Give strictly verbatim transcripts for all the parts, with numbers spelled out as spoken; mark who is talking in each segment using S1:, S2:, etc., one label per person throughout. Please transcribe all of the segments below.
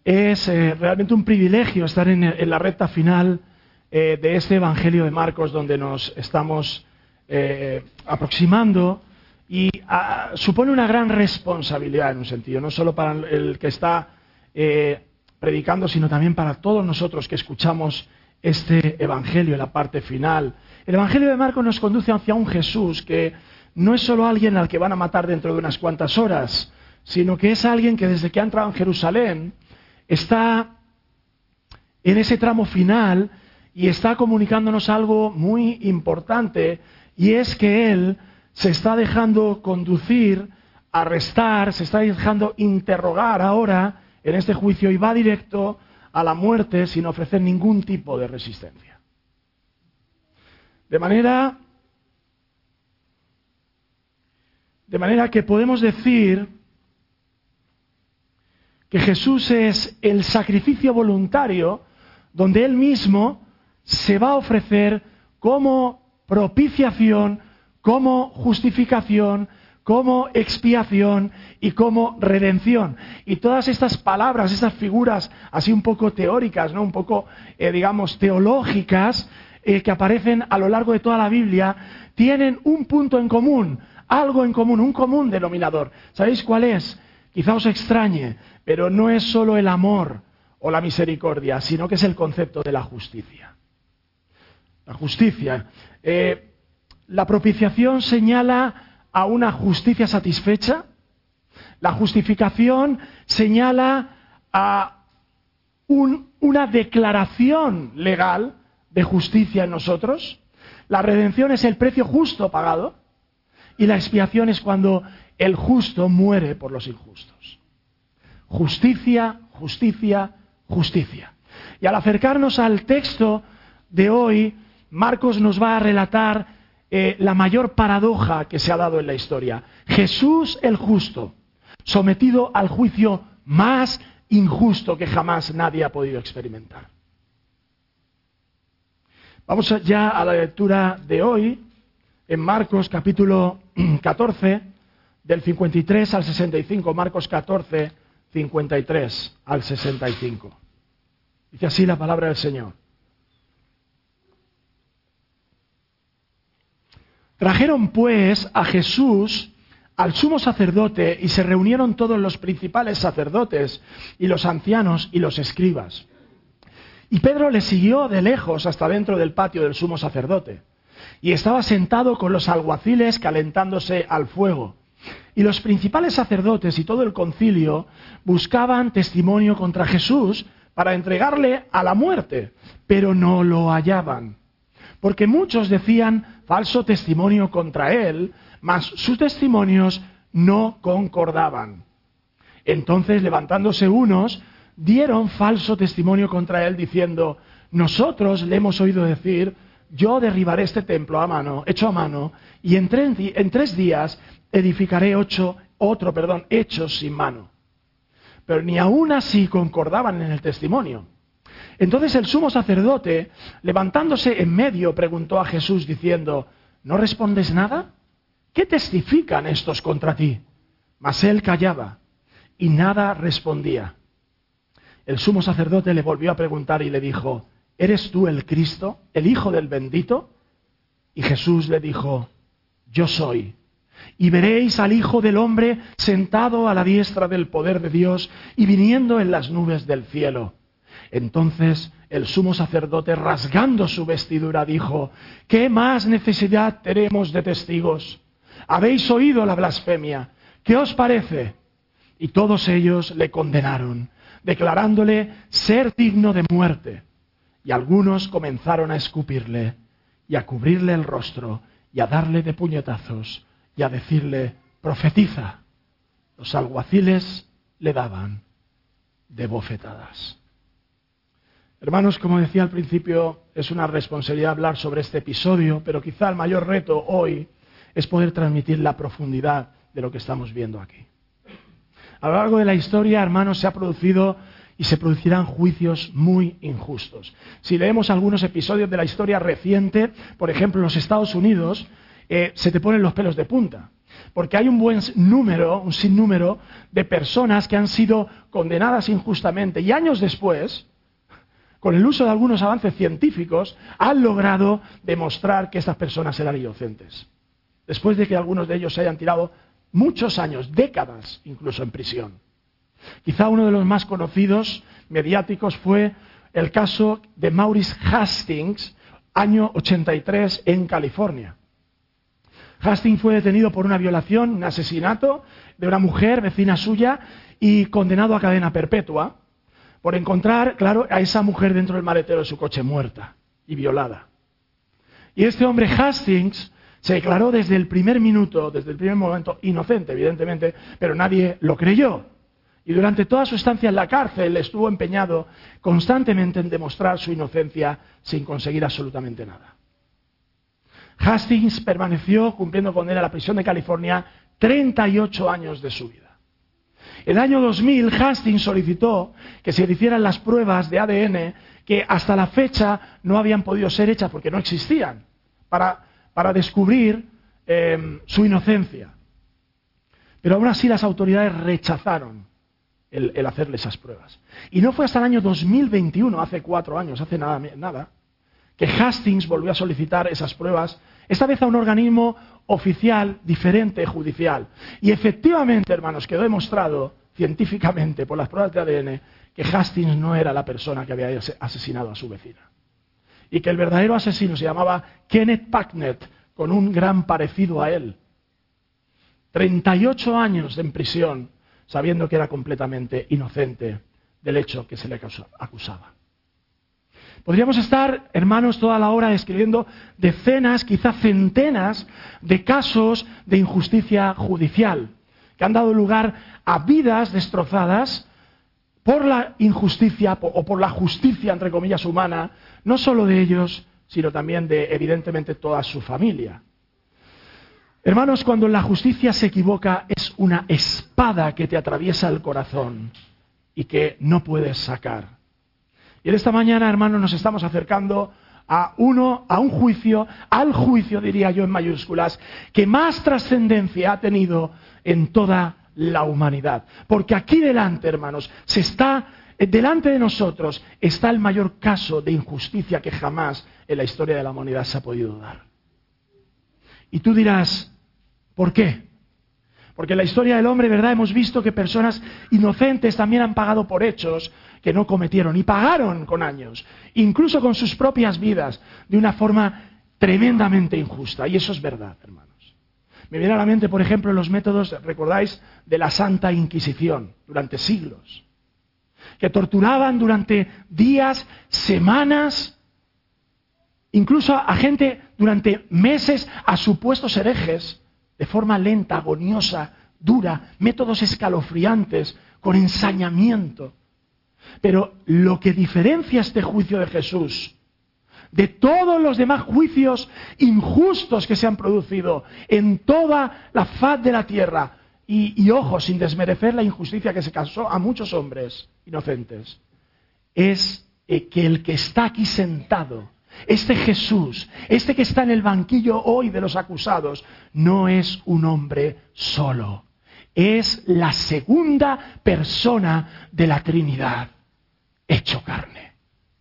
S1: Es eh, realmente un privilegio estar en, en la recta final eh, de este Evangelio de Marcos, donde nos estamos eh, aproximando, y a, supone una gran responsabilidad en un sentido, no solo para el que está eh, predicando, sino también para todos nosotros que escuchamos este Evangelio en la parte final. El Evangelio de Marcos nos conduce hacia un Jesús que no es solo alguien al que van a matar dentro de unas cuantas horas, sino que es alguien que desde que ha entrado en Jerusalén está en ese tramo final y está comunicándonos algo muy importante, y es que Él se está dejando conducir, arrestar, se está dejando interrogar ahora en este juicio y va directo a la muerte sin ofrecer ningún tipo de resistencia. De manera, de manera que podemos decir que Jesús es el sacrificio voluntario donde Él mismo se va a ofrecer como propiciación, como justificación, como expiación y como redención. Y todas estas palabras, estas figuras así un poco teóricas, ¿no? Un poco, eh, digamos, teológicas, eh, que aparecen a lo largo de toda la Biblia, tienen un punto en común, algo en común, un común denominador. ¿Sabéis cuál es? Quizá os extrañe, pero no es solo el amor o la misericordia, sino que es el concepto de la justicia. La justicia. Eh, la propiciación señala a una justicia satisfecha. La justificación señala a un, una declaración legal de justicia en nosotros. La redención es el precio justo pagado. Y la expiación es cuando el justo muere por los injustos. Justicia, justicia, justicia. Y al acercarnos al texto de hoy, Marcos nos va a relatar eh, la mayor paradoja que se ha dado en la historia. Jesús el justo, sometido al juicio más injusto que jamás nadie ha podido experimentar. Vamos ya a la lectura de hoy, en Marcos capítulo catorce, del cincuenta y tres al sesenta y cinco, Marcos catorce, cincuenta y tres al sesenta y cinco. Dice así la palabra del Señor. Trajeron pues a Jesús al sumo sacerdote y se reunieron todos los principales sacerdotes y los ancianos y los escribas. Y Pedro le siguió de lejos hasta dentro del patio del sumo sacerdote. Y estaba sentado con los alguaciles calentándose al fuego. Y los principales sacerdotes y todo el concilio buscaban testimonio contra Jesús para entregarle a la muerte, pero no lo hallaban. Porque muchos decían falso testimonio contra él, mas sus testimonios no concordaban. Entonces, levantándose unos, dieron falso testimonio contra él, diciendo: nosotros le hemos oído decir, yo derribaré este templo a mano, hecho a mano, y en tres, en tres días edificaré ocho, otro, perdón, hechos sin mano. Pero ni aún así concordaban en el testimonio. Entonces el sumo sacerdote, levantándose en medio, preguntó a Jesús diciendo: ¿no respondes nada? ¿Qué testifican estos contra ti? Mas él callaba y nada respondía. El sumo sacerdote le volvió a preguntar y le dijo: ¿eres tú el Cristo, el Hijo del Bendito? Y Jesús le dijo: yo soy. Y veréis al Hijo del Hombre sentado a la diestra del poder de Dios y viniendo en las nubes del cielo. Entonces el sumo sacerdote, rasgando su vestidura, dijo: ¿qué más necesidad tenemos de testigos? Habéis oído la blasfemia. ¿Qué os parece? Y todos ellos le condenaron, declarándole ser digno de muerte. Y algunos comenzaron a escupirle y a cubrirle el rostro y a darle de puñetazos y a decirle: profetiza. Los alguaciles le daban de bofetadas. Hermanos, como decía al principio, es una responsabilidad hablar sobre este episodio, pero quizá el mayor reto hoy es poder transmitir la profundidad de lo que estamos viendo aquí. A lo largo de la historia, hermanos, se ha producido y se producirán juicios muy injustos. Si leemos algunos episodios de la historia reciente, por ejemplo, en los Estados Unidos, eh, se te ponen los pelos de punta. porque hay un buen número, un sinnúmero de personas que han sido condenadas injustamente y años después, con el uso de algunos avances científicos, han logrado demostrar que estas personas eran inocentes. Después de que algunos de ellos se hayan tirado muchos años, décadas incluso en prisión. Quizá uno de los más conocidos, mediáticos, fue el caso de Maurice Hastings, año ochenta y tres, en California. Hastings fue detenido por una violación, un asesinato de una mujer vecina suya y condenado a cadena perpetua por encontrar, claro, a esa mujer dentro del maletero de su coche muerta y violada. Y este hombre Hastings se declaró desde el primer minuto, desde el primer momento, inocente, evidentemente, pero nadie lo creyó. Y durante toda su estancia en la cárcel estuvo empeñado constantemente en demostrar su inocencia sin conseguir absolutamente nada. Hastings permaneció cumpliendo condena a la prisión de California treinta y ocho años de su vida. En el año dos mil, Hastings solicitó que se le hicieran las pruebas de A D N que hasta la fecha no habían podido ser hechas porque no existían, para, para descubrir eh, su inocencia. Pero aún así las autoridades rechazaron El, el hacerle esas pruebas. Y no fue hasta el año dos mil veintiuno, hace cuatro años, hace nada, nada, que Hastings volvió a solicitar esas pruebas, esta vez a un organismo oficial, diferente, judicial. Y efectivamente, hermanos, quedó demostrado científicamente por las pruebas de A D N que Hastings no era la persona que había asesinado a su vecina. Y que el verdadero asesino se llamaba Kenneth Packnett, con un gran parecido a él. treinta y ocho años en prisión, sabiendo que era completamente inocente del hecho que se le acusaba. Podríamos estar, hermanos, toda la hora describiendo decenas, quizá centenas, de casos de injusticia judicial, que han dado lugar a vidas destrozadas por la injusticia o por la justicia, entre comillas, humana, no solo de ellos, sino también de, evidentemente, toda su familia. Hermanos, cuando la justicia se equivoca, es una espada que te atraviesa el corazón y que no puedes sacar. Y en esta mañana, hermanos, nos estamos acercando a uno, a un juicio, al juicio, diría yo en mayúsculas, que más trascendencia ha tenido en toda la humanidad. Porque aquí delante, hermanos, se está, delante de nosotros, está el mayor caso de injusticia que jamás en la historia de la humanidad se ha podido dar. Y tú dirás, ¿por qué? Porque en la historia del hombre, ¿verdad? Hemos visto que personas inocentes también han pagado por hechos que no cometieron y pagaron con años, incluso con sus propias vidas, de una forma tremendamente injusta. Y eso es verdad, hermanos. Me viene a la mente, por ejemplo, los métodos, ¿recordáis?, de la Santa Inquisición durante siglos, que torturaban durante días, semanas, incluso a gente durante meses, a supuestos herejes, de forma lenta, agoniosa, dura, métodos escalofriantes, con ensañamiento. Pero lo que diferencia este juicio de Jesús de todos los demás juicios injustos que se han producido en toda la faz de la tierra, y, y ojo, sin desmerecer la injusticia que se causó a muchos hombres inocentes, es que el que está aquí sentado, este Jesús, este que está en el banquillo hoy de los acusados, no es un hombre solo. Es la segunda persona de la Trinidad, hecho carne.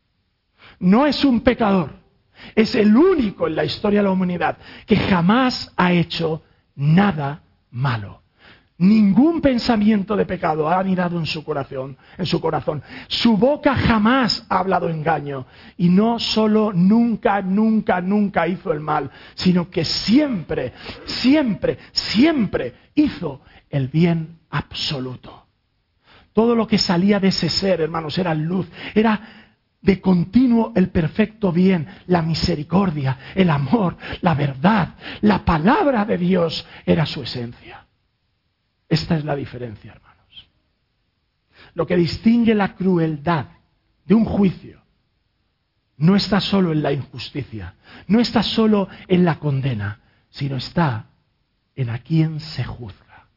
S1: No es un pecador, es el único en la historia de la humanidad que jamás ha hecho nada malo. Ningún pensamiento de pecado ha anidado en su corazón, en su corazón. Su boca jamás ha hablado engaño. Y no solo nunca, nunca, nunca hizo el mal, sino que siempre, siempre, siempre hizo el bien absoluto. Todo lo que salía de ese ser, hermanos, era luz, era de continuo el perfecto bien, la misericordia, el amor, la verdad, la palabra de Dios era su esencia. Esta es la diferencia, hermanos. Lo que distingue la crueldad de un juicio no está solo en la injusticia, no está solo en la condena, sino está en a quién se juzga.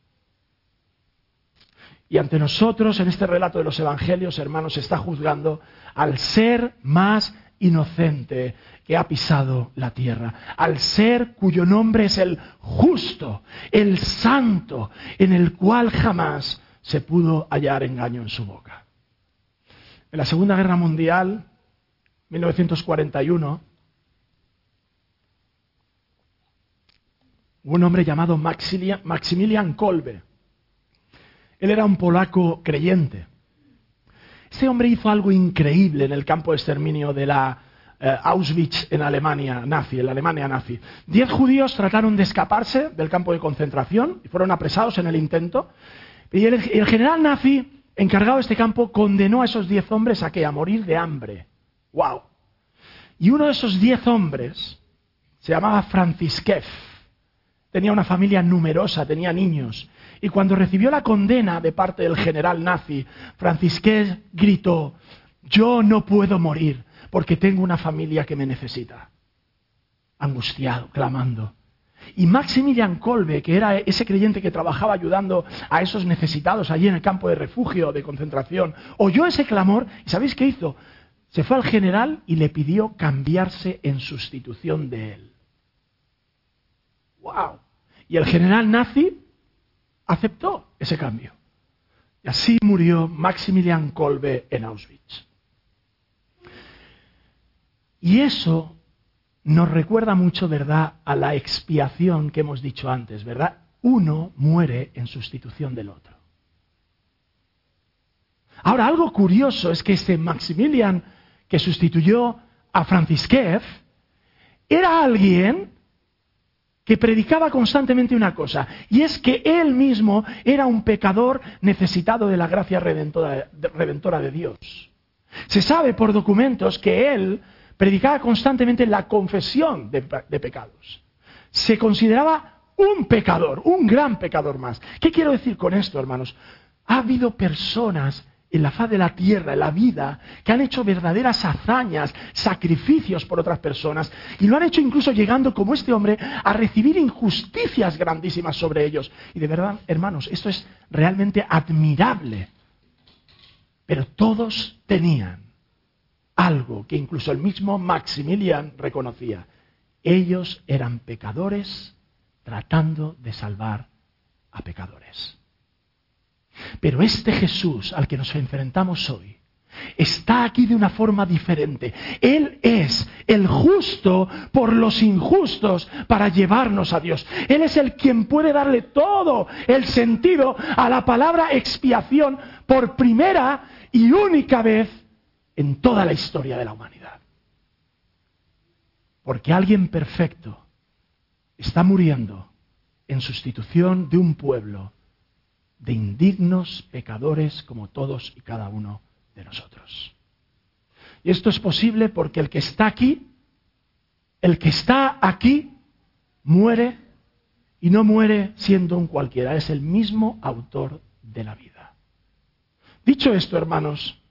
S1: Y ante nosotros, en este relato de los evangelios, hermanos, se está juzgando al ser más inocente que ha pisado la tierra, al ser cuyo nombre es el justo, el santo, en el cual jamás se pudo hallar engaño en su boca. En la Segunda Guerra Mundial, mil novecientos cuarenta y uno, hubo un hombre llamado Maximilian, Maximilian Kolbe. Él era un polaco creyente. Este hombre hizo algo increíble en el campo de exterminio de la eh, Auschwitz en Alemania nazi, en la Alemania nazi. Diez judíos trataron de escaparse del campo de concentración y fueron apresados en el intento. Y el, el general nazi encargado de este campo condenó a esos diez hombres a que a morir de hambre. ¡Wow! Y uno de esos diez hombres se llamaba František. Tenía una familia numerosa, tenía niños. Y cuando recibió la condena de parte del general nazi, František gritó: yo no puedo morir porque tengo una familia que me necesita. Angustiado, clamando. Y Maximilian Kolbe, que era ese creyente que trabajaba ayudando a esos necesitados allí en el campo de refugio, de concentración, oyó ese clamor y ¿sabéis qué hizo? Se fue al general y le pidió cambiarse en sustitución de él. ¡Wow! Y el general nazi aceptó ese cambio. Y así murió Maximilian Kolbe en Auschwitz. Y eso nos recuerda mucho, ¿verdad?, a la expiación que hemos dicho antes, ¿verdad? Uno muere en sustitución del otro. Ahora, algo curioso es que este Maximilian que sustituyó a František era alguien que predicaba constantemente una cosa, y es que él mismo era un pecador necesitado de la gracia redentora, redentora de Dios. Se sabe por documentos que él predicaba constantemente la confesión de, de pecados. Se consideraba un pecador, un gran pecador más. ¿Qué quiero decir con esto, hermanos? Ha habido personas en la faz de la tierra, en la vida, que han hecho verdaderas hazañas, sacrificios por otras personas, y lo han hecho incluso llegando, como este hombre, a recibir injusticias grandísimas sobre ellos. Y de verdad, hermanos, esto es realmente admirable. Pero todos tenían algo que incluso el mismo Maximilian reconocía. Ellos eran pecadores tratando de salvar a pecadores. Pero este Jesús al que nos enfrentamos hoy está aquí de una forma diferente. Él es el justo por los injustos para llevarnos a Dios. Él es el quien puede darle todo el sentido a la palabra expiación por primera y única vez en toda la historia de la humanidad. Porque alguien perfecto está muriendo en sustitución de un pueblo de indignos pecadores como todos y cada uno de nosotros. Y esto es posible porque el que está aquí, el que está aquí, muere y no muere siendo un cualquiera, es el mismo autor de la vida. Dicho esto, hermanos,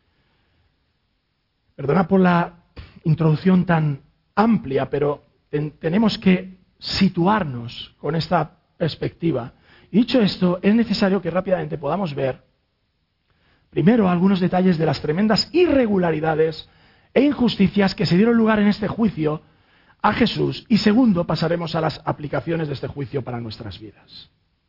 S1: perdona por la introducción tan amplia, pero ten, tenemos que situarnos con esta perspectiva. Y dicho esto, es necesario que rápidamente podamos ver, primero, algunos detalles de las tremendas irregularidades e injusticias que se dieron lugar en este juicio a Jesús, y segundo, pasaremos a las aplicaciones de este juicio para nuestras vidas.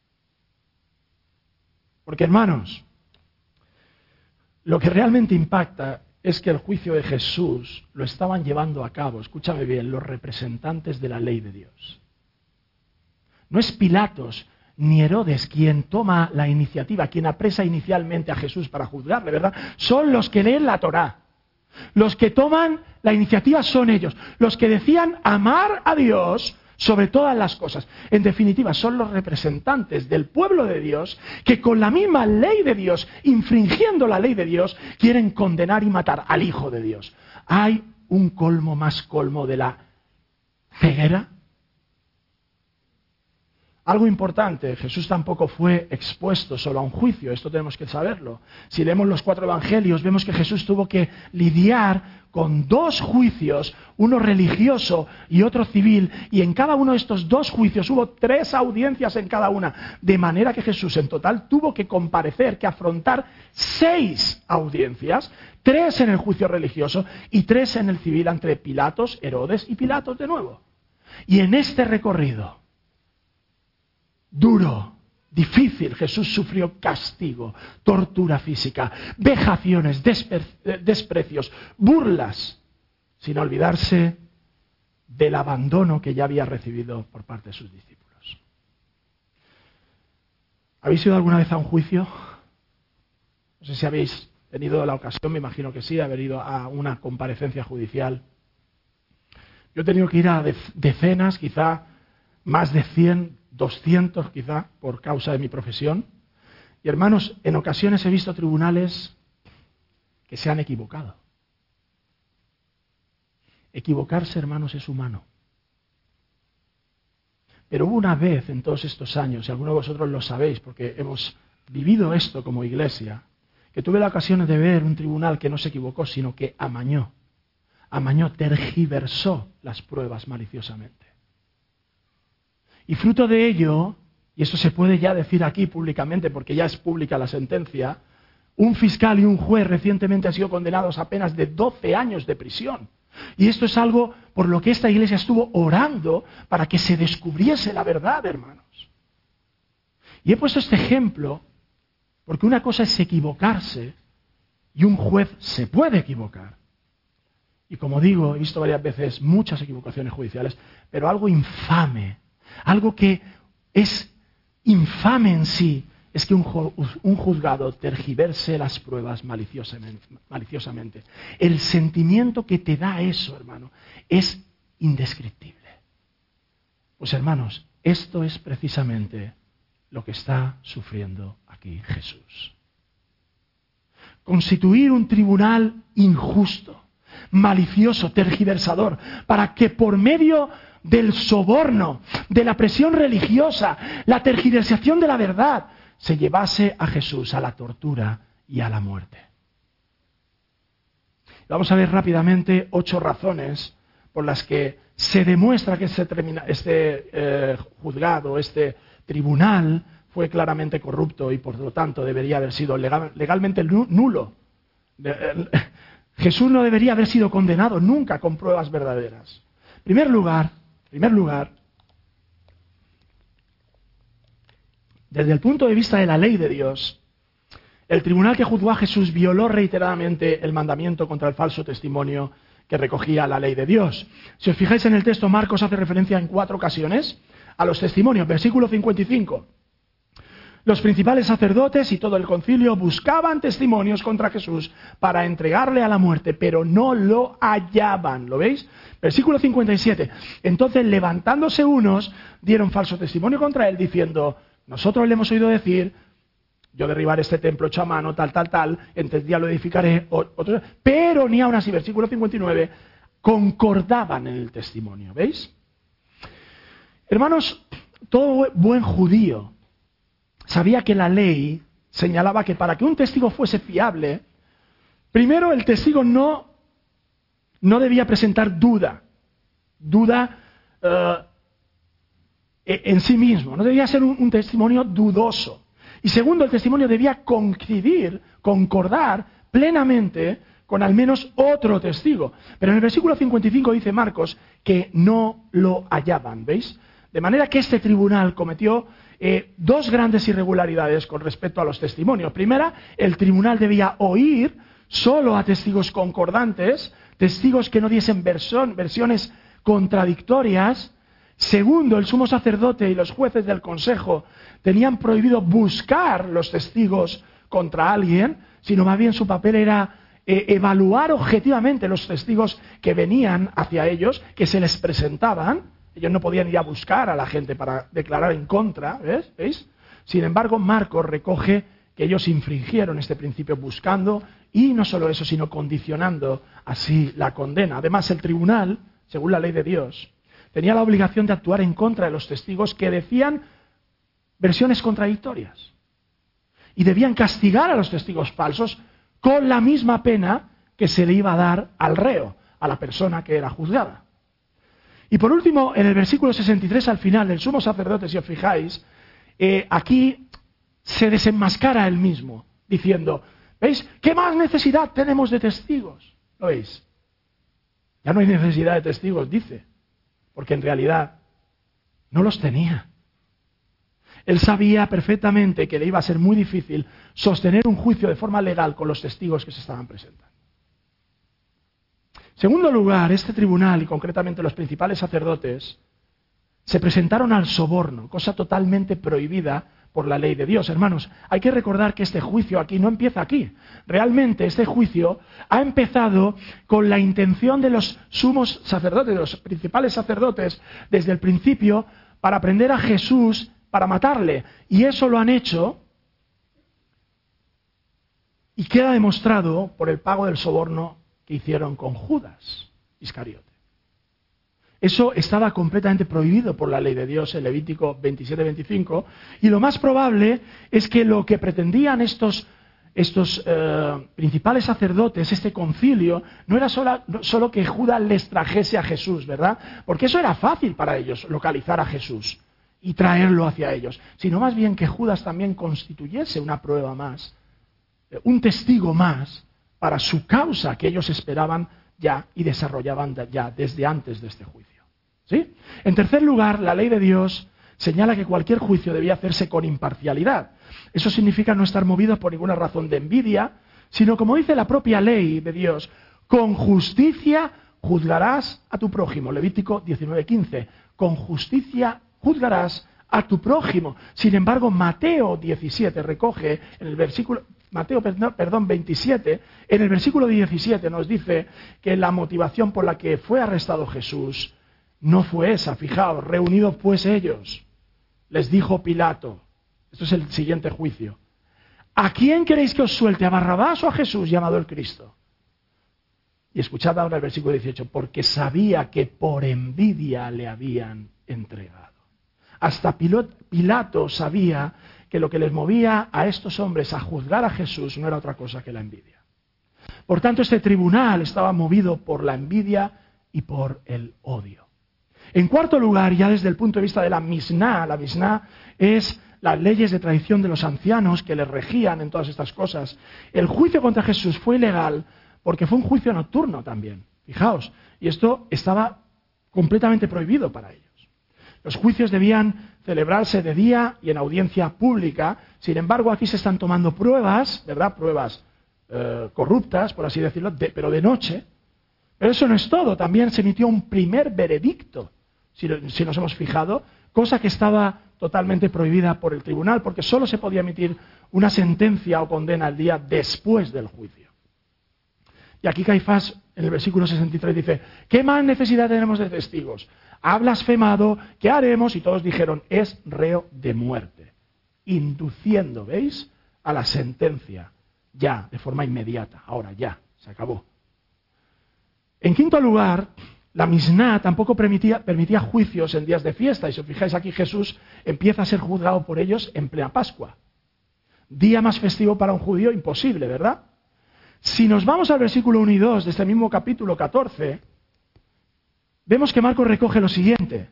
S1: Porque, hermanos, lo que realmente impacta es que el juicio de Jesús lo estaban llevando a cabo, escúchame bien, los representantes de la ley de Dios. No es Pilatos ni Herodes quien toma la iniciativa, quien apresa inicialmente a Jesús para juzgarle, ¿verdad? Son los que leen la Torá. Los que toman la iniciativa son ellos. Los que decían amar a Dios sobre todas las cosas. En definitiva, son los representantes del pueblo de Dios que con la misma ley de Dios, infringiendo la ley de Dios, quieren condenar y matar al Hijo de Dios. ¿Hay un colmo más colmo de la ceguera? Algo importante, Jesús tampoco fue expuesto solo a un juicio, esto tenemos que saberlo. Si leemos los cuatro evangelios, vemos que Jesús tuvo que lidiar con dos juicios, uno religioso y otro civil, y en cada uno de estos dos juicios hubo tres audiencias en cada una, de manera que Jesús en total tuvo que comparecer, que afrontar seis audiencias, tres en el juicio religioso y tres en el civil entre Pilatos, Herodes y Pilatos de nuevo. Y en este recorrido duro, difícil, Jesús sufrió castigo, tortura física, vejaciones, despe- desprecios, burlas, sin olvidarse del abandono que ya había recibido por parte de sus discípulos. ¿Habéis ido alguna vez a un juicio? No sé si habéis tenido la ocasión, me imagino que sí, de haber ido a una comparecencia judicial. Yo he tenido que ir a decenas, quizá más de cien, doscientos quizá, por causa de mi profesión. Y hermanos, en ocasiones he visto tribunales que se han equivocado. Equivocarse, hermanos, es humano. Pero hubo una vez en todos estos años, y algunos de vosotros lo sabéis porque hemos vivido esto como iglesia, que tuve la ocasión de ver un tribunal que no se equivocó, sino que amañó, amañó, tergiversó las pruebas maliciosamente. Y fruto de ello, y esto se puede ya decir aquí públicamente porque ya es pública la sentencia, un fiscal y un juez recientemente han sido condenados a penas de doce años de prisión. Y esto es algo por lo que esta iglesia estuvo orando para que se descubriese la verdad, hermanos. Y he puesto este ejemplo porque una cosa es equivocarse y un juez se puede equivocar. Y como digo, he visto varias veces muchas equivocaciones judiciales, pero algo infame, algo que es infame en sí, es que un, un juzgado tergiverse las pruebas maliciosamente, maliciosamente. El sentimiento que te da eso, hermano, es indescriptible. Pues hermanos, esto es precisamente lo que está sufriendo aquí Jesús. Constituir un tribunal injusto, malicioso, tergiversador, para que por medio del soborno, de la presión religiosa, la tergiversación de la verdad, se llevase a Jesús a la tortura y a la muerte. Vamos a ver rápidamente ocho razones por las que se demuestra que este, termina, este eh, juzgado, este tribunal, fue claramente corrupto y por lo tanto debería haber sido legal, legalmente nulo. De, eh, Jesús no debería haber sido condenado nunca con pruebas verdaderas. En primer lugar, en primer lugar, desde el punto de vista de la ley de Dios, el tribunal que juzgó a Jesús violó reiteradamente el mandamiento contra el falso testimonio que recogía la ley de Dios. Si os fijáis en el texto, Marcos hace referencia en cuatro ocasiones a los testimonios. Versículo cincuenta y cinco. Los principales sacerdotes y todo el concilio buscaban testimonios contra Jesús para entregarle a la muerte, pero no lo hallaban. ¿Lo veis? Versículo cincuenta y siete. Entonces, levantándose unos, dieron falso testimonio contra él, diciendo: nosotros le hemos oído decir, yo derribaré este templo hecho a mano, tal, tal, tal, en tres días lo edificaré, otro, pero ni aún así, versículo cincuenta y nueve, concordaban en el testimonio. ¿Veis? Hermanos, todo buen judío sabía que la ley señalaba que para que un testigo fuese fiable, primero el testigo no, no debía presentar duda, duda uh, en sí mismo, no debía ser un, un testimonio dudoso. Y segundo, el testimonio debía coincidir, concordar plenamente con al menos otro testigo. Pero en el versículo cincuenta y cinco dice Marcos que no lo hallaban, ¿veis? De manera que este tribunal cometió eh, dos grandes irregularidades con respecto a los testimonios. Primera, el tribunal debía oír solo a testigos concordantes, testigos que no diesen versión, versiones contradictorias. Segundo, el sumo sacerdote y los jueces del consejo tenían prohibido buscar los testigos contra alguien, sino más bien su papel era eh, evaluar objetivamente los testigos que venían hacia ellos, que se les presentaban. Ellos no podían ir a buscar a la gente para declarar en contra, ¿ves? ¿Veis? Sin embargo, Marcos recoge que ellos infringieron este principio buscando, y no solo eso, sino condicionando así la condena. Además, el tribunal, según la ley de Dios, tenía la obligación de actuar en contra de los testigos que decían versiones contradictorias. Y debían castigar a los testigos falsos con la misma pena que se le iba a dar al reo, a la persona que era juzgada. Y por último, en el versículo sesenta y tres al final, el sumo sacerdote, si os fijáis, eh, aquí se desenmascara él mismo, diciendo, ¿veis? ¿Qué más necesidad tenemos de testigos? ¿Lo veis? Ya no hay necesidad de testigos, dice, porque en realidad no los tenía. Él sabía perfectamente que le iba a ser muy difícil sostener un juicio de forma legal con los testigos que se estaban presentando. En segundo lugar, este tribunal, y concretamente los principales sacerdotes, se presentaron al soborno, cosa totalmente prohibida por la ley de Dios. Hermanos, hay que recordar que este juicio aquí no empieza aquí. Realmente este juicio ha empezado con la intención de los sumos sacerdotes, de los principales sacerdotes, desde el principio, para prender a Jesús, para matarle. Y eso lo han hecho, y queda demostrado por el pago del soborno que hicieron con Judas Iscariote. Eso estaba completamente prohibido por la ley de Dios en Levítico veintisiete veinticinco, y lo más probable es que lo que pretendían estos, estos eh, principales sacerdotes, este concilio, no era solo, no, solo que Judas les trajese a Jesús, ¿verdad? Porque eso era fácil para ellos, localizar a Jesús y traerlo hacia ellos, sino más bien que Judas también constituyese una prueba más, un testigo más para su causa que ellos esperaban ya y desarrollaban ya desde antes de este juicio. ¿Sí? En tercer lugar, la ley de Dios señala que cualquier juicio debía hacerse con imparcialidad. Eso significa no estar movido por ninguna razón de envidia, sino, como dice la propia ley de Dios, con justicia juzgarás a tu prójimo. Levítico diecinueve quince. Con justicia juzgarás a tu prójimo. Sin embargo, Mateo diecisiete recoge en el versículo Mateo, perdón, veintisiete, en el versículo diecisiete nos dice que la motivación por la que fue arrestado Jesús no fue esa. Fijaos, reunidos pues ellos, les dijo Pilato, esto es el siguiente juicio, ¿a quién queréis que os suelte, a Barrabás o a Jesús llamado el Cristo? Y escuchad ahora el versículo dieciocho, porque sabía que por envidia le habían entregado. Hasta Pilato sabía que lo que les movía a estos hombres a juzgar a Jesús no era otra cosa que la envidia. Por tanto, este tribunal estaba movido por la envidia y por el odio. En cuarto lugar, ya desde el punto de vista de la Misná, la Misná es las leyes de tradición de los ancianos que les regían en todas estas cosas. El juicio contra Jesús fue ilegal porque fue un juicio nocturno también. Fijaos, y esto estaba completamente prohibido para ellos. Los juicios debían celebrarse de día y en audiencia pública. Sin embargo, aquí se están tomando pruebas, ¿verdad? Pruebas eh, corruptas, por así decirlo, de, pero de noche. Pero eso no es todo. También se emitió un primer veredicto, si, si nos hemos fijado, cosa que estaba totalmente prohibida por el tribunal, porque solo se podía emitir una sentencia o condena el día después del juicio. Y aquí Caifás, en el versículo sesenta y tres, dice, ¿qué más necesidad tenemos de testigos? Ha blasfemado, ¿qué haremos? Y todos dijeron, es reo de muerte, induciendo, ¿veis?, a la sentencia, ya, de forma inmediata, ahora ya, se acabó. En quinto lugar, la Misná tampoco permitía, permitía juicios en días de fiesta, y si os fijáis aquí Jesús empieza a ser juzgado por ellos en plena Pascua. Día más festivo para un judío, imposible, ¿verdad? Si nos vamos al versículo uno y dos de este mismo capítulo catorce, vemos que Marcos recoge lo siguiente.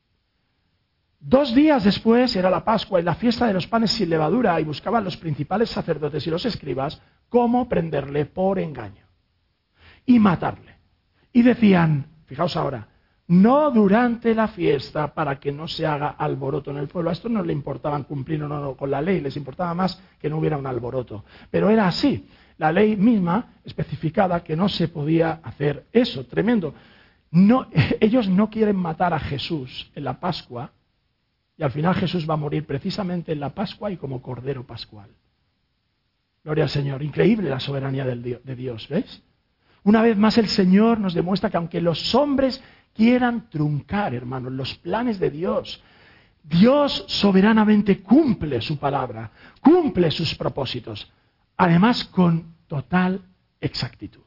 S1: Dos días después era la Pascua y la fiesta de los panes sin levadura, y buscaban los principales sacerdotes y los escribas cómo prenderle por engaño y matarle. Y decían, fijaos ahora, no durante la fiesta para que no se haga alboroto en el pueblo. A esto no le importaban cumplir o no con la ley, les importaba más que no hubiera un alboroto. Pero era así, la ley misma especificaba que no se podía hacer eso, tremendo. No, ellos no quieren matar a Jesús en la Pascua, y al final Jesús va a morir precisamente en la Pascua y como Cordero Pascual. Gloria al Señor. Increíble la soberanía de Dios, ¿ves? Una vez más el Señor nos demuestra que aunque los hombres quieran truncar, hermanos, los planes de Dios, Dios soberanamente cumple su palabra, cumple sus propósitos, además con total exactitud.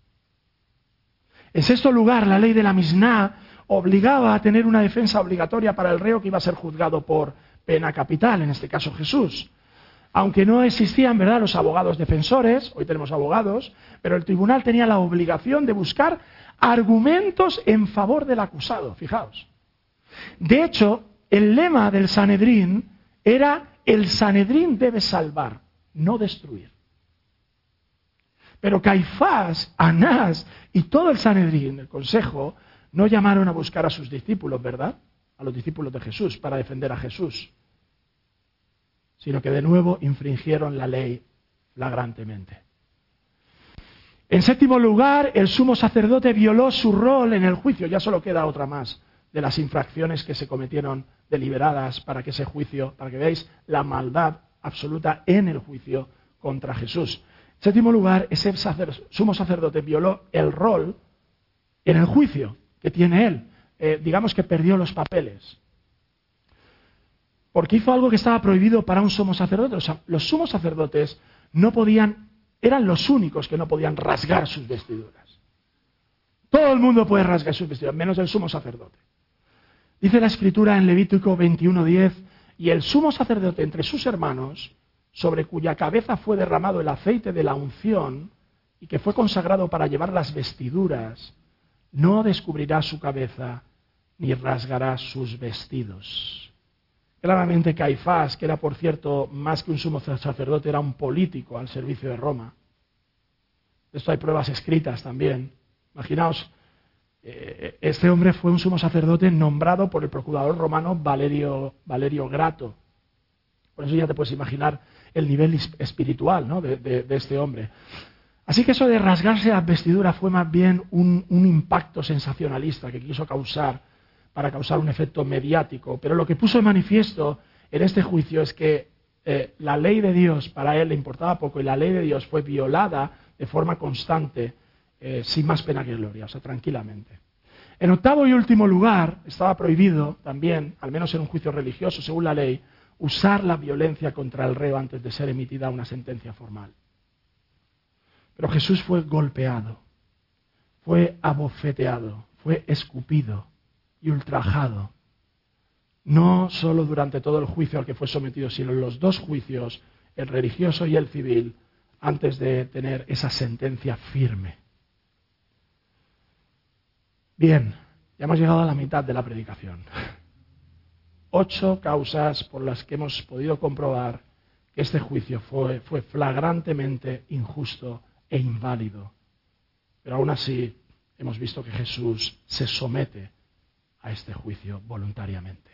S1: En sexto lugar, la ley de la Misná obligaba a tener una defensa obligatoria para el reo que iba a ser juzgado por pena capital, en este caso Jesús. Aunque no existían, ¿verdad?, los abogados defensores, hoy tenemos abogados, pero el tribunal tenía la obligación de buscar argumentos en favor del acusado, fijaos. De hecho, el lema del Sanedrín era: el Sanedrín debe salvar, no destruir. Pero Caifás, Anás y todo el Sanedrín, el consejo, no llamaron a buscar a sus discípulos, ¿verdad?, a los discípulos de Jesús, para defender a Jesús, sino que de nuevo infringieron la ley flagrantemente. En séptimo lugar, el sumo sacerdote violó su rol en el juicio. Ya solo queda otra más de las infracciones que se cometieron deliberadas para que ese juicio, para que veáis la maldad absoluta en el juicio contra Jesús. En séptimo lugar, ese sacer, sumo sacerdote violó el rol en el juicio que tiene él. Eh, digamos que perdió los papeles. Porque hizo algo que estaba prohibido para un sumo sacerdote. O sea, los sumos sacerdotes no podían, eran los únicos que no podían rasgar sus vestiduras. Todo el mundo puede rasgar sus vestiduras, menos el sumo sacerdote. Dice la Escritura en Levítico veintiuno diez: y el sumo sacerdote entre sus hermanos, sobre cuya cabeza fue derramado el aceite de la unción y que fue consagrado para llevar las vestiduras, no descubrirá su cabeza ni rasgará sus vestidos. Claramente Caifás, que era por cierto más que un sumo sacerdote, era un político al servicio de Roma. De esto hay pruebas escritas también. Imaginaos, eh, este hombre fue un sumo sacerdote nombrado por el procurador romano Valerio, Valerio Grato. Por eso ya te puedes imaginar el nivel espiritual, ¿no?, de, de, de este hombre. Así que eso de rasgarse las vestiduras fue más bien un, un impacto sensacionalista que quiso causar para causar un efecto mediático. Pero lo que puso de manifiesto en este juicio es que eh, la ley de Dios para él le importaba poco, y la ley de Dios fue violada de forma constante, eh, sin más pena que gloria, o sea, tranquilamente. En octavo y último lugar, estaba prohibido también, al menos en un juicio religioso, según la ley, usar la violencia contra el reo antes de ser emitida una sentencia formal. Pero Jesús fue golpeado, fue abofeteado, fue escupido y ultrajado, no solo durante todo el juicio al que fue sometido, sino en los dos juicios, el religioso y el civil, antes de tener esa sentencia firme. Bien, ya hemos llegado a la mitad de la predicación. Ocho causas por las que hemos podido comprobar que este juicio fue, fue flagrantemente injusto e inválido. Pero aún así hemos visto que Jesús se somete a este juicio voluntariamente.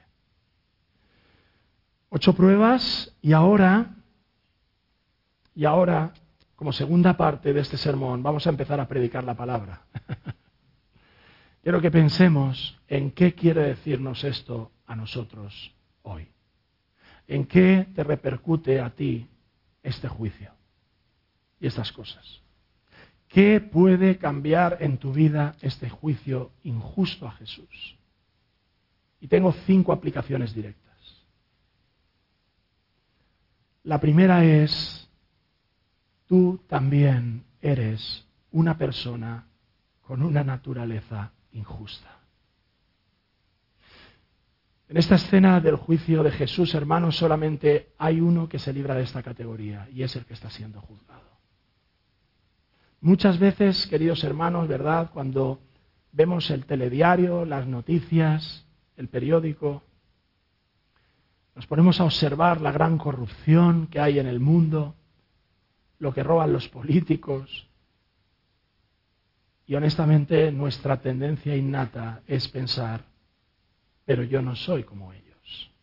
S1: Ocho pruebas y ahora, y ahora, como segunda parte de este sermón, vamos a empezar a predicar la palabra. Quiero que pensemos en qué quiere decirnos esto a nosotros hoy. ¿En qué te repercute a ti este juicio y estas cosas? ¿Qué puede cambiar en tu vida este juicio injusto a Jesús? Y tengo cinco aplicaciones directas. La primera es: tú también eres una persona con una naturaleza injusta. En esta escena del juicio de Jesús, hermanos, solamente hay uno que se libra de esta categoría, y es el que está siendo juzgado. Muchas veces, queridos hermanos, ¿verdad?, cuando vemos el telediario, las noticias, el periódico, nos ponemos a observar la gran corrupción que hay en el mundo, lo que roban los políticos, y honestamente nuestra tendencia innata es pensar: pero yo no soy como ellos.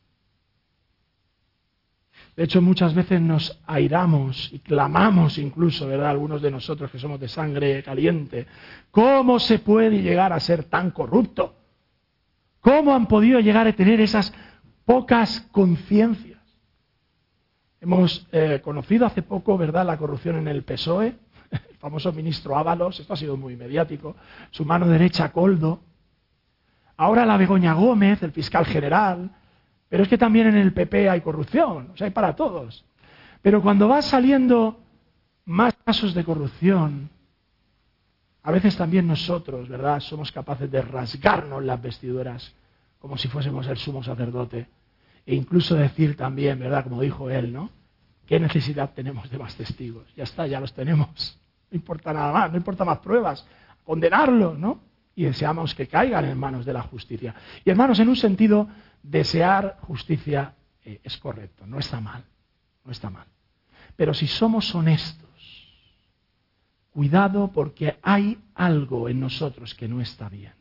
S1: De hecho, muchas veces nos airamos y clamamos incluso, ¿verdad?, algunos de nosotros que somos de sangre caliente: ¿cómo se puede llegar a ser tan corrupto? ¿Cómo han podido llegar a tener esas pocas conciencias? Hemos eh, conocido hace poco, ¿verdad?, la corrupción en el P S O E, el famoso ministro Ábalos, esto ha sido muy mediático, su mano derecha Koldo, ahora la Begoña Gómez, el fiscal general, pero es que también en el P P hay corrupción, o sea, hay para todos. Pero cuando va saliendo más casos de corrupción, a veces también nosotros, ¿verdad?, somos capaces de rasgarnos las vestiduras como si fuésemos el sumo sacerdote E incluso decir también, ¿verdad? Como dijo él, ¿no? ¿Qué necesidad tenemos de más testigos? Ya está, ya los tenemos. No importa nada más, no importa más pruebas. Condenarlos, ¿no? Y deseamos que caigan en manos de la justicia. Y hermanos, en un sentido, desear justicia eh, es correcto, no está mal, no está mal. Pero si somos honestos, cuidado porque hay algo en nosotros que no está bien.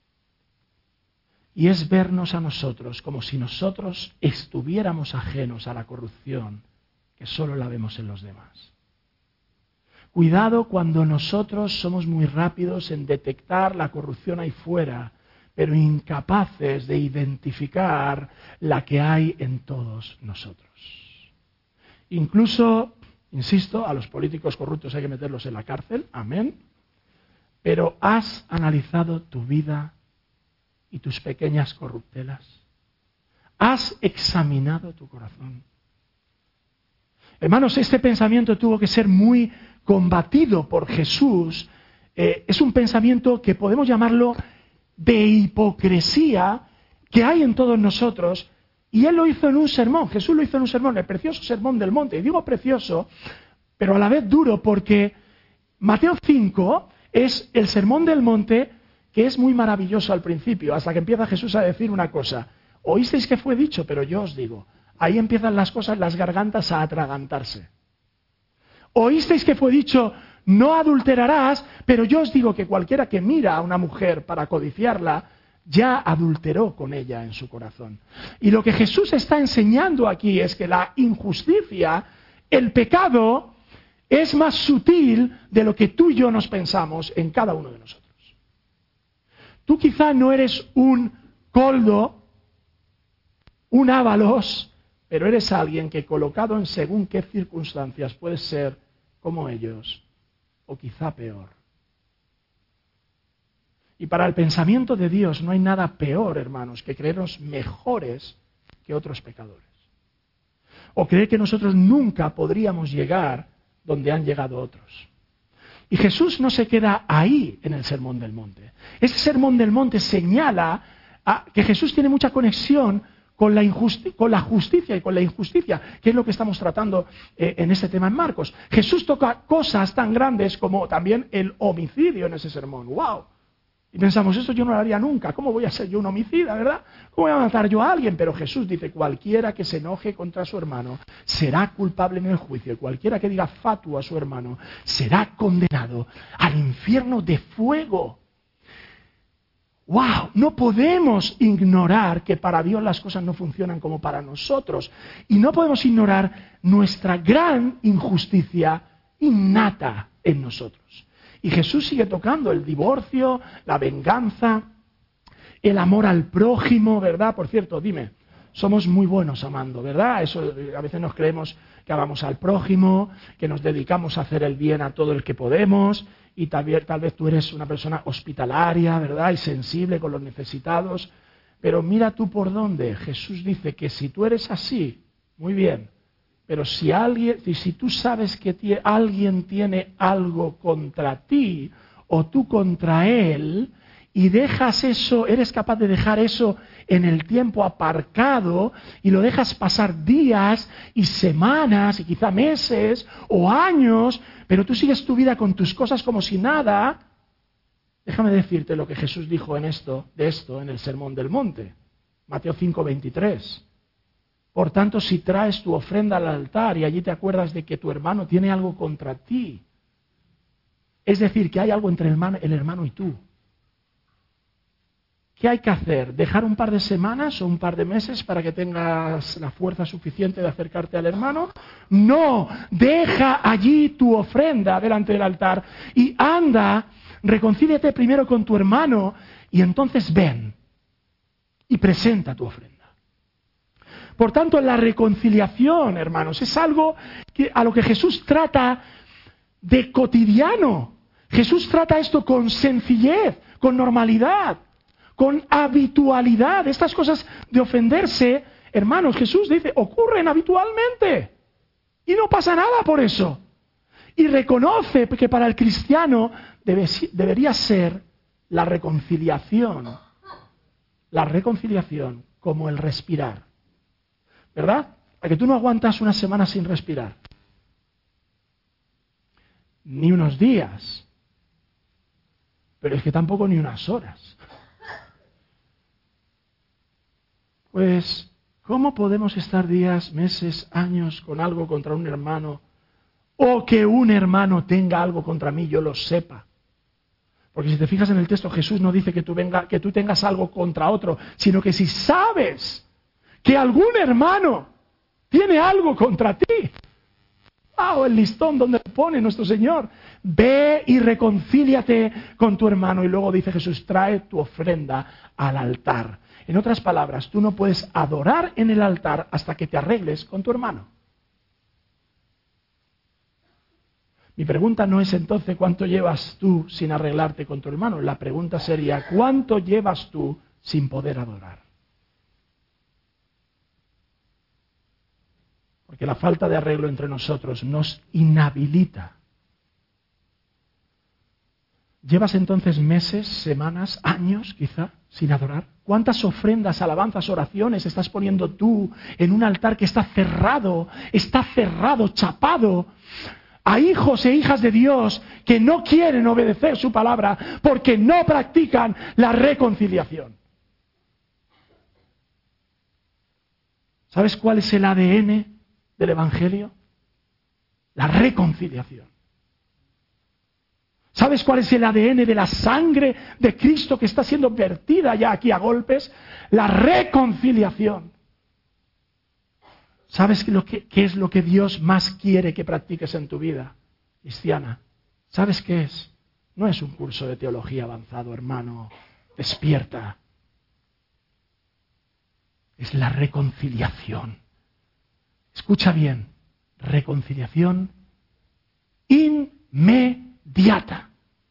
S1: Y es vernos a nosotros como si nosotros estuviéramos ajenos a la corrupción que solo la vemos en los demás. Cuidado cuando nosotros somos muy rápidos en detectar la corrupción ahí fuera, pero incapaces de identificar la que hay en todos nosotros. Incluso, insisto, a los políticos corruptos hay que meterlos en la cárcel, amén, pero ¿has analizado tu vida y tus pequeñas corruptelas? ¿Has examinado tu corazón? Hermanos, este pensamiento tuvo que ser muy combatido por Jesús. Eh, es un pensamiento que podemos llamarlo de hipocresía que hay en todos nosotros, y Él lo hizo en un sermón, Jesús lo hizo en un sermón, el precioso sermón del monte. Y digo precioso, pero a la vez duro, porque Mateo cinco es el sermón del monte, que es muy maravilloso al principio, hasta que empieza Jesús a decir una cosa. Oísteis que fue dicho, pero yo os digo. Ahí empiezan las cosas, las gargantas a atragantarse. Oísteis que fue dicho, no adulterarás, pero yo os digo que cualquiera que mira a una mujer para codiciarla, ya adulteró con ella en su corazón. Y lo que Jesús está enseñando aquí es que la injusticia, el pecado, es más sutil de lo que tú y yo nos pensamos en cada uno de nosotros. Tú quizá no eres un Coldo, un Ábalos, pero eres alguien que colocado en según qué circunstancias puedes ser como ellos, o quizá peor. Y para el pensamiento de Dios no hay nada peor, hermanos, que creernos mejores que otros pecadores. O creer que nosotros nunca podríamos llegar donde han llegado otros. Y Jesús no se queda ahí en el Sermón del Monte. Este Sermón del Monte señala a que Jesús tiene mucha conexión con la, injusti- con la justicia y con la injusticia, que es lo que estamos tratando eh, en este tema en Marcos. Jesús toca cosas tan grandes como también el homicidio en ese sermón. ¡Wow! Y pensamos, eso yo no lo haría nunca. ¿Cómo voy a ser yo un homicida, verdad? ¿Cómo voy a matar yo a alguien? Pero Jesús dice, cualquiera que se enoje contra su hermano será culpable en el juicio. Cualquiera que diga fatuo a su hermano será condenado al infierno de fuego. ¡Wow! No podemos ignorar que para Dios las cosas no funcionan como para nosotros. Y no podemos ignorar nuestra gran injusticia innata en nosotros. Y Jesús sigue tocando el divorcio, la venganza, el amor al prójimo, ¿verdad? Por cierto, dime, somos muy buenos amando, ¿verdad? Eso a veces nos creemos que amamos al prójimo, que nos dedicamos a hacer el bien a todo el que podemos, y también, tal vez tú eres una persona hospitalaria, ¿verdad? Y sensible con los necesitados, pero mira tú por dónde. Jesús dice que si tú eres así, muy bien, pero si alguien, si tú sabes que tie, alguien tiene algo contra ti o tú contra él y dejas eso, eres capaz de dejar eso en el tiempo aparcado y lo dejas pasar días y semanas y quizá meses o años, pero tú sigues tu vida con tus cosas como si nada, déjame decirte lo que Jesús dijo en esto, de esto en el Sermón del Monte, Mateo cinco veintitrés. Por tanto, si traes tu ofrenda al altar y allí te acuerdas de que tu hermano tiene algo contra ti, es decir, que hay algo entre el hermano, el hermano y tú, ¿qué hay que hacer? ¿Dejar un par de semanas o un par de meses para que tengas la fuerza suficiente de acercarte al hermano? No, deja allí tu ofrenda delante del altar y anda, reconcíliate primero con tu hermano y entonces ven y presenta tu ofrenda. Por tanto, la reconciliación, hermanos, es algo que, a lo que Jesús trata de cotidiano. Jesús trata esto con sencillez, con normalidad, con habitualidad. Estas cosas de ofenderse, hermanos, Jesús dice, ocurren habitualmente. Y no pasa nada por eso. Y reconoce que para el cristiano debe, debería ser la reconciliación. La reconciliación como el respirar. ¿verdad? A que tú no aguantas una semana sin respirar. Ni unos días. Pero es que tampoco ni unas horas. Pues, ¿cómo podemos estar días, meses, años con algo contra un hermano? O que un hermano tenga algo contra mí, yo lo sepa. Porque si te fijas en el texto, Jesús no dice que tú, venga, que tú tengas algo contra otro, sino que si sabes que algún hermano tiene algo contra ti, ah, o el listón donde pone nuestro Señor, ve y reconcíliate con tu hermano. Y luego dice Jesús, trae tu ofrenda al altar. En otras palabras, tú no puedes adorar en el altar hasta que te arregles con tu hermano. Mi pregunta no es entonces cuánto llevas tú sin arreglarte con tu hermano. La pregunta sería, ¿cuánto llevas tú sin poder adorar? Porque la falta de arreglo entre nosotros nos inhabilita. ¿Llevas entonces meses, semanas, años quizá sin adorar? ¿Cuántas ofrendas, alabanzas, oraciones estás poniendo tú en un altar que está cerrado, está cerrado, chapado, a hijos e hijas de Dios que no quieren obedecer su palabra porque no practican la reconciliación? ¿Sabes cuál es el A D N del Evangelio? La reconciliación. ¿Sabes cuál es el A D N de la sangre de Cristo que está siendo vertida ya aquí a golpes? La reconciliación. ¿Sabes lo que, qué es lo que Dios más quiere que practiques en tu vida cristiana? ¿Sabes qué es? No es un curso de teología avanzado, hermano. Despierta. Es la reconciliación. Escucha bien. Reconciliación inmediata.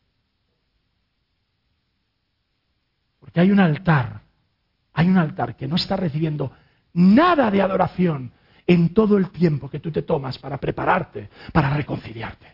S1: Porque hay un altar, hay un altar que no está recibiendo nada de adoración en todo el tiempo que tú te tomas para prepararte, para reconciliarte.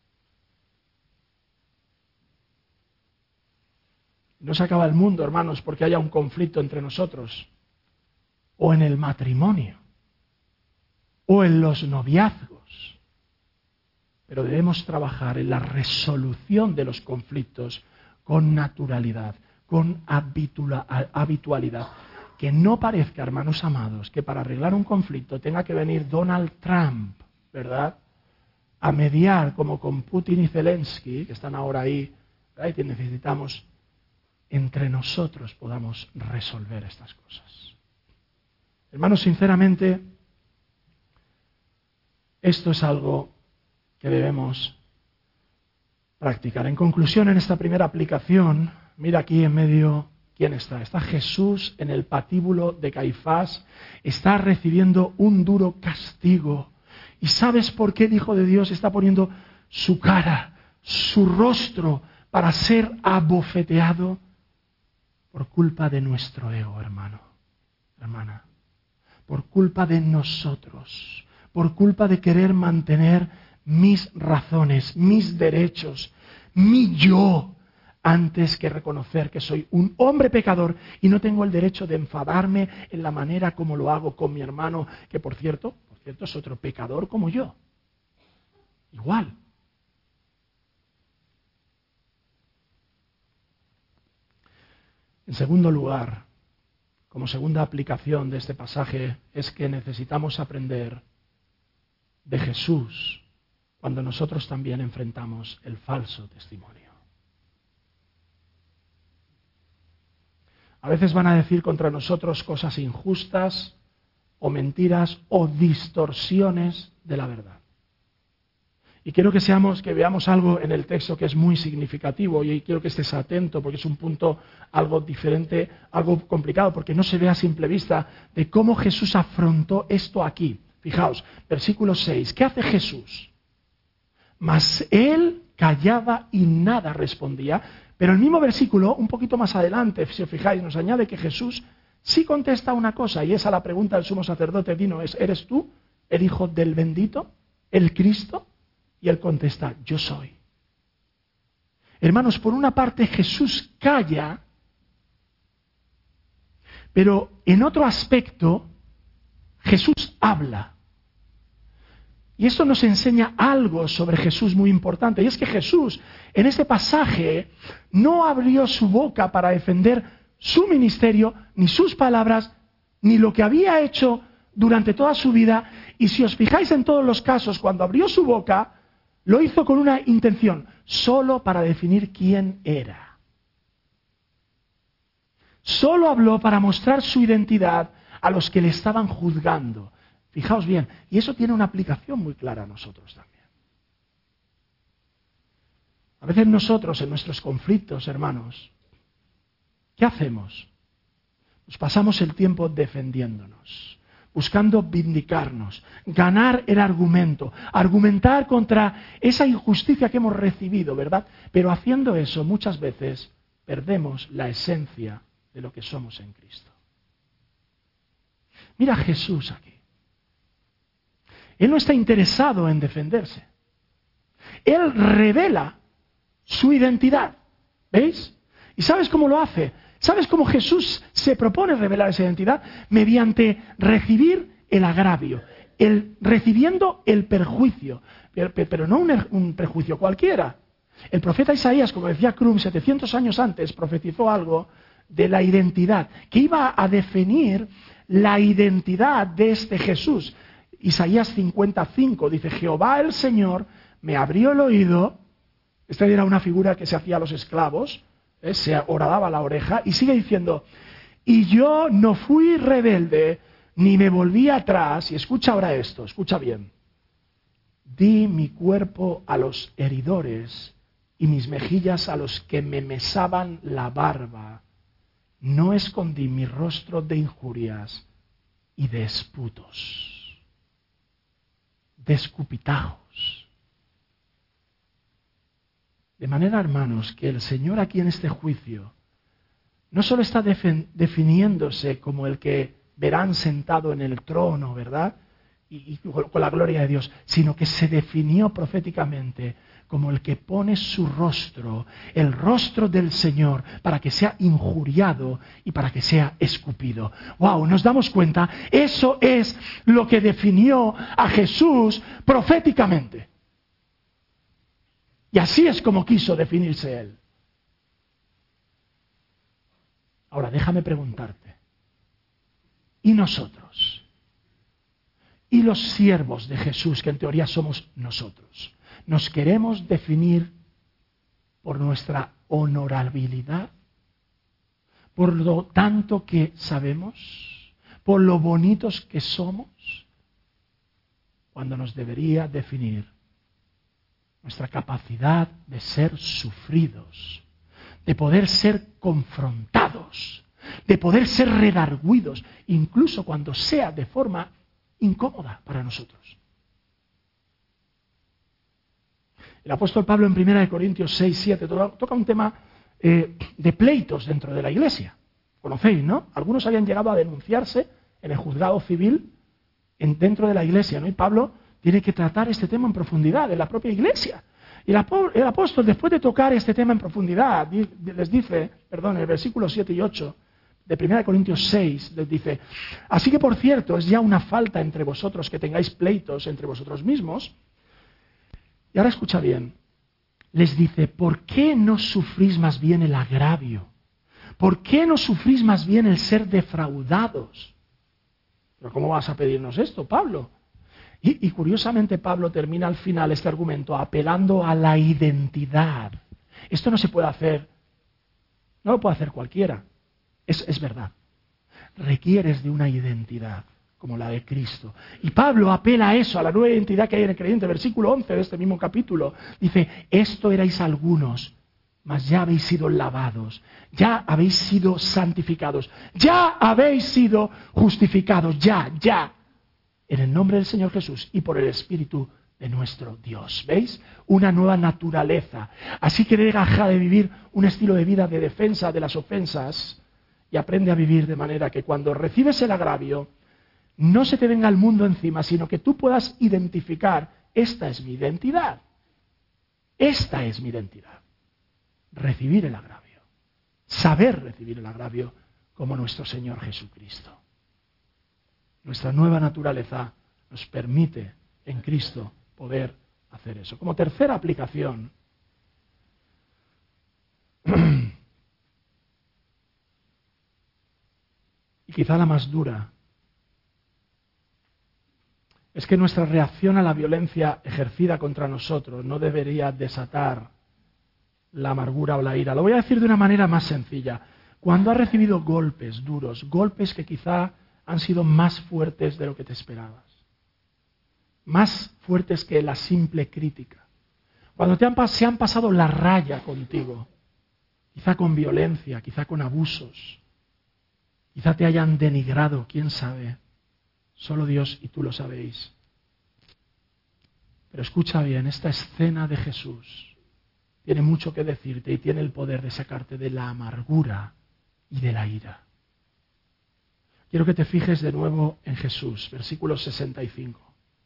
S1: No se acaba el mundo, hermanos, porque haya un conflicto entre nosotros, o en el matrimonio, o en los noviazgos. Pero debemos trabajar en la resolución de los conflictos con naturalidad, con habitualidad. Que no parezca, hermanos amados, que para arreglar un conflicto tenga que venir Donald Trump, ¿verdad?, a mediar como con Putin y Zelensky, que están ahora ahí, ¿verdad?, y que necesitamos entre nosotros podamos resolver estas cosas. Hermanos, sinceramente, esto es algo que debemos practicar. En conclusión, en esta primera aplicación, mira aquí en medio, ¿quién está? Está Jesús en el patíbulo de Caifás, está recibiendo un duro castigo. ¿Y sabes por qué el Hijo de Dios está poniendo su cara, su rostro, para ser abofeteado? Por culpa de nuestro ego, hermano, hermana. Por culpa de nosotros. Por culpa de querer mantener mis razones, mis derechos, mi yo, antes que reconocer que soy un hombre pecador y no tengo el derecho de enfadarme en la manera como lo hago con mi hermano, que por cierto, por cierto es otro pecador como yo. Igual. En segundo lugar, como segunda aplicación de este pasaje, es que necesitamos aprender de Jesús cuando nosotros también enfrentamos el falso testimonio. A veces van a decir contra nosotros cosas injustas o mentiras o distorsiones de la verdad. Y quiero que seamos, que veamos algo en el texto que es muy significativo y quiero que estés atento porque es un punto algo diferente, algo complicado, porque no se ve a simple vista de cómo Jesús afrontó esto aquí. Fijaos, versículo seis, ¿qué hace Jesús? Mas él callaba y nada respondía, pero el mismo versículo, un poquito más adelante, si os fijáis, nos añade que Jesús sí contesta una cosa, y esa la pregunta del sumo sacerdote, Dino, es, ¿eres tú el Hijo del bendito, el Cristo? Y él contesta, yo soy. Hermanos, por una parte Jesús calla, pero en otro aspecto, Jesús habla. Y esto nos enseña algo sobre Jesús muy importante. Y es que Jesús, en este pasaje, no abrió su boca para defender su ministerio, ni sus palabras, ni lo que había hecho durante toda su vida. Y si os fijáis en todos los casos, cuando abrió su boca, lo hizo con una intención, solo para definir quién era. Solo habló para mostrar su identidad a los que le estaban juzgando. Fijaos bien, y eso tiene una aplicación muy clara a nosotros también. A veces nosotros en nuestros conflictos, hermanos, ¿qué hacemos? Pues pasamos el tiempo defendiéndonos, buscando vindicarnos, ganar el argumento, argumentar contra esa injusticia que hemos recibido, ¿verdad? Pero haciendo eso muchas veces perdemos la esencia de lo que somos en Cristo. Mira a Jesús aquí. Él no está interesado en defenderse. Él revela su identidad. ¿Veis? ¿Y sabes cómo lo hace? ¿Sabes cómo Jesús se propone revelar esa identidad? Mediante recibir el agravio, el, recibiendo el perjuicio, pero, pero no un, un perjuicio cualquiera. El profeta Isaías, como decía Crum, setecientos años antes, profetizó algo de la identidad, que iba a definir la identidad de este Jesús. Isaías cincuenta y cinco dice, Jehová el Señor me abrió el oído. Esta era una figura que se hacía a los esclavos, ¿eh? Se horadaba la oreja, y sigue diciendo, y yo no fui rebelde, ni me volví atrás, y escucha ahora esto, escucha bien, di mi cuerpo a los heridores, y mis mejillas a los que me mesaban la barba, no escondí mi rostro de injurias y de esputos. De escupitajos. De manera, hermanos, que el Señor aquí en este juicio no solo está defin- definiéndose como el que verán sentado en el trono, ¿verdad? Y, y con la gloria de Dios, sino que se definió proféticamente como el que pone su rostro, el rostro del Señor, para que sea injuriado y para que sea escupido. ¡Wow! Nos damos cuenta, eso es lo que definió a Jesús proféticamente. Y así es como quiso definirse Él. Ahora, déjame preguntarte, ¿y nosotros? ¿Y los siervos de Jesús, que en teoría somos nosotros? ¿Nos queremos definir por nuestra honorabilidad? ¿Por lo tanto que sabemos? ¿Por lo bonitos que somos? Cuando nos debería definir nuestra capacidad de ser sufridos, de poder ser confrontados, de poder ser redarguidos, incluso cuando sea de forma incómoda para nosotros. El apóstol Pablo en primera de Corintios seis, siete toca un tema eh, de pleitos dentro de la iglesia. Conocéis, ¿no? Algunos habían llegado a denunciarse en el juzgado civil en, dentro de la iglesia, ¿no? Y Pablo tiene que tratar este tema en profundidad en la propia iglesia. Y el, apó, el apóstol, después de tocar este tema en profundidad, les dice, perdón, en el versículo siete y ocho de primera de Corintios seis, les dice, así que por cierto, es ya una falta entre vosotros que tengáis pleitos entre vosotros mismos. Y ahora escucha bien, les dice, ¿por qué no sufrís más bien el agravio? ¿Por qué no sufrís más bien el ser defraudados? ¿Pero cómo vas a pedirnos esto, Pablo? Y, y curiosamente Pablo termina al final este argumento apelando a la identidad. Esto no se puede hacer, no lo puede hacer cualquiera, es, es verdad. Requieres de una identidad como la de Cristo. Y Pablo apela a eso, a la nueva identidad que hay en el creyente. Versículo once de este mismo capítulo dice, esto erais algunos, mas ya habéis sido lavados, ya habéis sido santificados, ya habéis sido justificados, ya, ya, en el nombre del Señor Jesús y por el Espíritu de nuestro Dios. ¿Veis? Una nueva naturaleza. Así que deja de vivir un estilo de vida de defensa de las ofensas y aprende a vivir de manera que cuando recibes el agravio, no se te venga el mundo encima, sino que tú puedas identificar, esta es mi identidad, esta es mi identidad. Recibir el agravio, saber recibir el agravio como nuestro Señor Jesucristo. Nuestra nueva naturaleza nos permite en Cristo poder hacer eso. Como tercera aplicación, y quizá la más dura, es que nuestra reacción a la violencia ejercida contra nosotros no debería desatar la amargura o la ira. Lo voy a decir de una manera más sencilla. Cuando has recibido golpes duros, golpes que quizá han sido más fuertes de lo que te esperabas, más fuertes que la simple crítica, cuando te han, se han pasado la raya contigo, quizá con violencia, quizá con abusos, quizá te hayan denigrado, quién sabe. Solo Dios y tú lo sabéis. Pero escucha bien, esta escena de Jesús tiene mucho que decirte y tiene el poder de sacarte de la amargura y de la ira. Quiero que te fijes de nuevo en Jesús, versículo sesenta y cinco.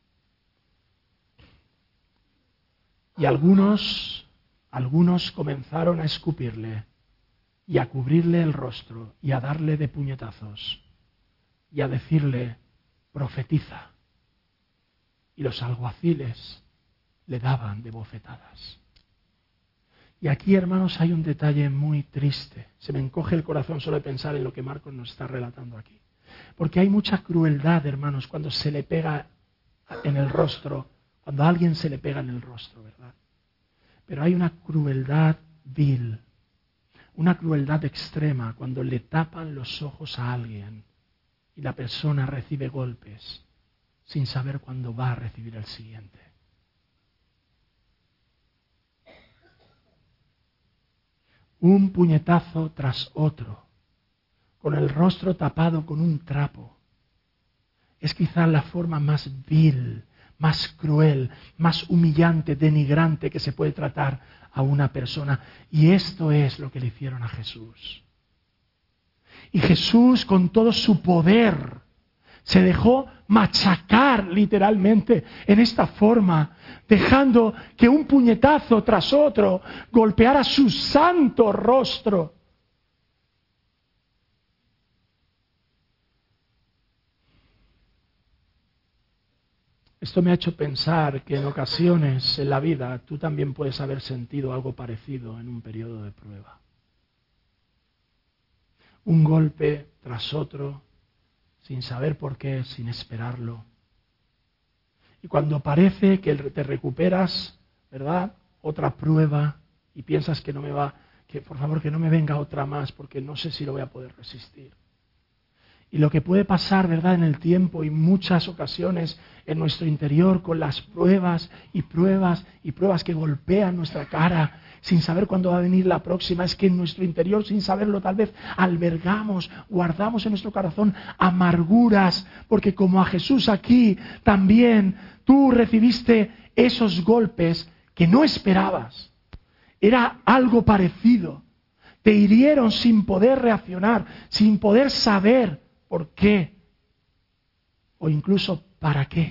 S1: Y algunos, algunos comenzaron a escupirle y a cubrirle el rostro y a darle de puñetazos y a decirle: profetiza. Y los alguaciles le daban de bofetadas. Y aquí, hermanos, hay un detalle muy triste. Se me encoge el corazón solo de pensar en lo que Marcos nos está relatando aquí. Porque hay mucha crueldad, hermanos, cuando se le pega en el rostro, cuando a alguien se le pega en el rostro, ¿verdad? Pero hay una crueldad vil, una crueldad extrema cuando le tapan los ojos a alguien y la persona recibe golpes sin saber cuándo va a recibir el siguiente. Un puñetazo tras otro, con el rostro tapado con un trapo, es quizá la forma más vil, más cruel, más humillante, denigrante que se puede tratar a una persona. Y esto es lo que le hicieron a Jesús. Y Jesús, con todo su poder, se dejó machacar literalmente en esta forma, dejando que un puñetazo tras otro golpeara su santo rostro. Esto me ha hecho pensar que en ocasiones en la vida tú también puedes haber sentido algo parecido en un periodo de prueba. Un golpe tras otro, sin saber por qué, sin esperarlo. Y cuando parece que te recuperas, ¿verdad? Otra prueba y piensas que no me va, que por favor que no me venga otra más porque no sé si lo voy a poder resistir. Y lo que puede pasar, ¿verdad?, en el tiempo y muchas ocasiones en nuestro interior con las pruebas y pruebas y pruebas que golpean nuestra cara sin saber cuándo va a venir la próxima, es que en nuestro interior, sin saberlo tal vez, albergamos, guardamos en nuestro corazón amarguras, porque como a Jesús aquí también tú recibiste esos golpes que no esperabas. Era algo parecido. Te hirieron sin poder reaccionar, sin poder saber por qué o incluso para qué.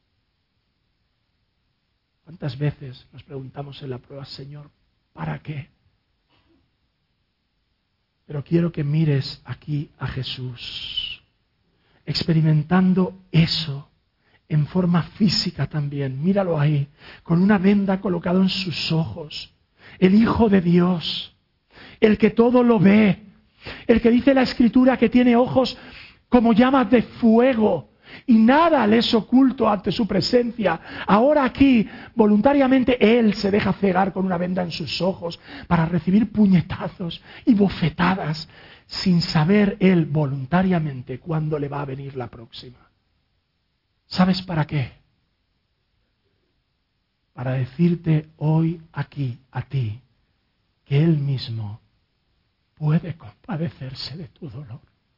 S1: ¿Cuántas veces nos preguntamos en la prueba, Señor, ¿para qué? Pero quiero que mires aquí a Jesús, experimentando eso en forma física también. Míralo ahí, con una venda colocada en sus ojos. El Hijo de Dios, el que todo lo ve, el que dice la Escritura que tiene ojos como llamas de fuego y nada le es oculto ante su presencia. Ahora aquí, voluntariamente, Él se deja cegar con una venda en sus ojos para recibir puñetazos y bofetadas sin saber Él voluntariamente cuándo le va a venir la próxima. ¿Sabes para qué? Para decirte hoy aquí a ti que Él mismo puede compadecerse de tu dolor.